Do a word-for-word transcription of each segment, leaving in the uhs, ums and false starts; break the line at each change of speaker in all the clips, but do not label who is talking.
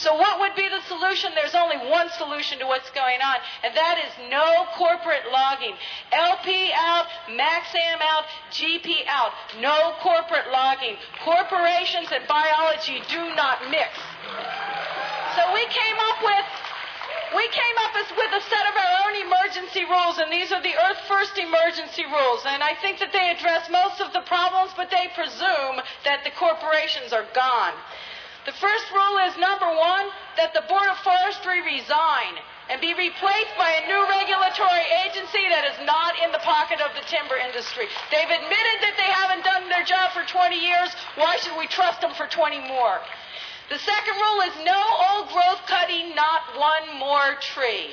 So what would be the solution? There's only one solution to what's going on, and that is no corporate logging. L P out, MaxAm out, G P out. No corporate logging. Corporations and biology do not mix. So we came up with We came up with a set of our own emergency rules, and these are the Earth First emergency rules. And I think that they address most of the problems, but they presume that the corporations are gone. The first rule is, number one, that the Board of Forestry resign and be replaced by a new regulatory agency that is not in the pocket of the timber industry. They've admitted that they haven't done their job for twenty years. Why should we trust them for twenty more? The second rule is no old growth cutting, not one more tree.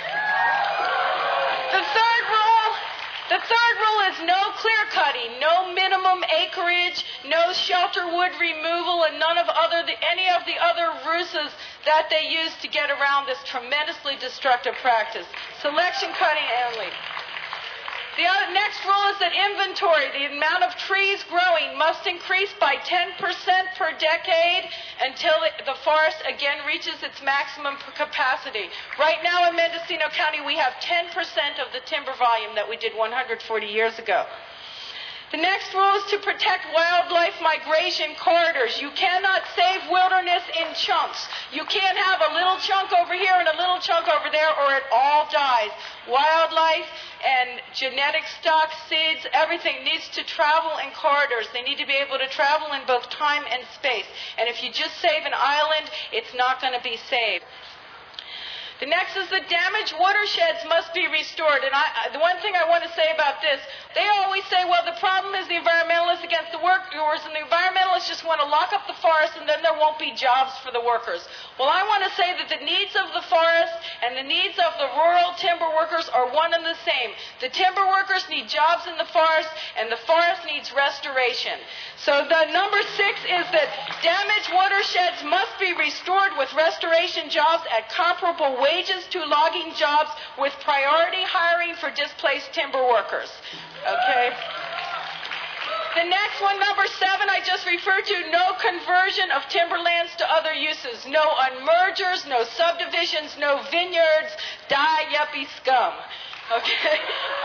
The third rule, the third rule is no clear cutting, no minimum acreage, no shelter wood removal, and none of other the, any of the other ruses that they use to get around this tremendously destructive practice. Selection cutting only. The other, next rule is that inventory, the amount of trees growing, must increase by ten percent per decade until it, the forest again reaches its maximum capacity. Right now in Mendocino County, we have ten percent of the timber volume that we did one hundred forty years ago. The next rule is to protect wildlife migration corridors. You cannot save wilderness in chunks. You can't have a little chunk over here and a little chunk over there, or it all dies. Wildlife and genetic stock, seeds, everything needs to travel in corridors. They need to be able to travel in both time and space. And if you just save an island, it's not going to be saved. The next is the damaged watersheds must be restored. And I, the one thing I want to say about this, they always say, well, the problem is the environmentalists against the workers, and the environmentalists just want to lock up the forest, and then there won't be jobs for the workers. Well, I want to say that the needs of the forest and the needs of the rural timber workers are one and the same. The timber workers need jobs in the forest, and the forest needs restoration. So the number six is that damaged watersheds must be restored with restoration jobs at comparable wages. Wages to logging jobs with priority hiring for displaced timber workers. Okay? The next one, number seven, I just referred to, no conversion of timberlands to other uses. No unmergers, no subdivisions, no vineyards. Die, yuppie scum. Okay?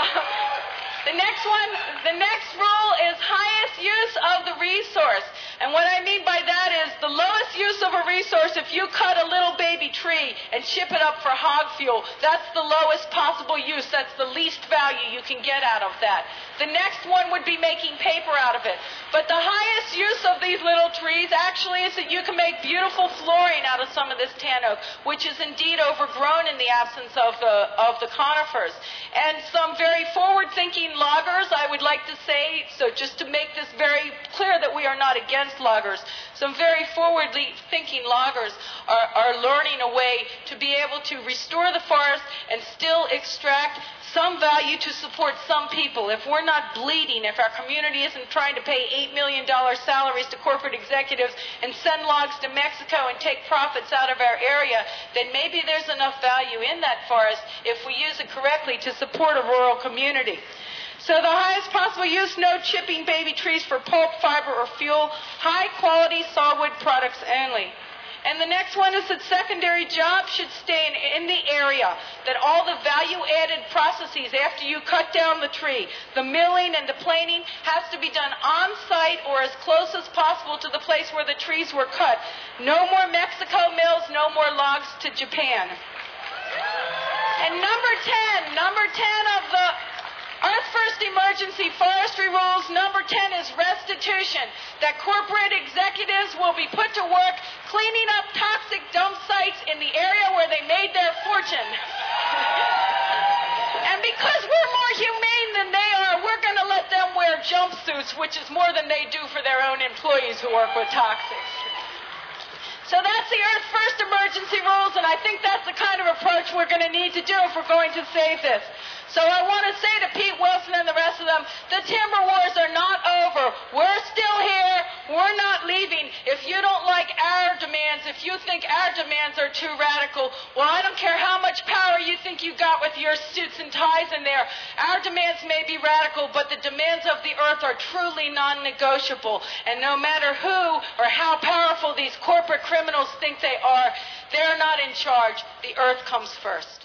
The next one, the next rule is highest use of the resource. And what I mean by that is the lowest use of a resource, if you cut a little baby tree and ship it up for hog fuel, that's the lowest possible use. That's the least value you can get out of that. The next one would be making paper out of it. But the highest use of these little trees actually is that you can make beautiful flooring out of some of this tan oak, which is indeed overgrown in the absence of the, of the conifers. And some very forward-thinking loggers, I would like to say, so just to make this very clear that we are not against loggers, some very forward-thinking loggers are, are learning a way to be able to restore the forest and still extract some value to support some people. If we're not bleeding, if our community isn't trying to pay eight million dollars salaries to corporate executives and send logs to Mexico and take profits out of our area, then maybe there's enough value in that forest if we use it correctly to support a rural community. So the highest possible use, no chipping baby trees for pulp, fiber, or fuel. High quality sawwood products only. And the next one is that secondary jobs should stay in, in the area, that all the value-added processes after you cut down the tree, the milling and the planing, has to be done on-site or as close as possible to the place where the trees were cut. No more Mexico mills, no more logs to Japan. And number ten, number ten of the Earth First Emergency Forestry Rules, number ten is restitution, that corporate executives will be put to work cleaning up toxic dump sites in the area where they made their fortune. And because we're more humane than they are, we're going to let them wear jumpsuits, which is more than they do for their own employees who work with toxics. So that's the Earth First Emergency Rules, and I think that's the kind of approach we're going to need to do if we're going to save this. So I want to say to Pete Wilson and the rest of them, the timber wars are not over. We're still here. We're not leaving. If you don't like our demands, if you think our demands are too radical, well, I don't care how much power you think you got with your suits and ties in there. Our demands may be radical, but the demands of the earth are truly non-negotiable. And no matter who or how powerful these corporate criminals criminals think they are. They're not in charge. The earth comes first.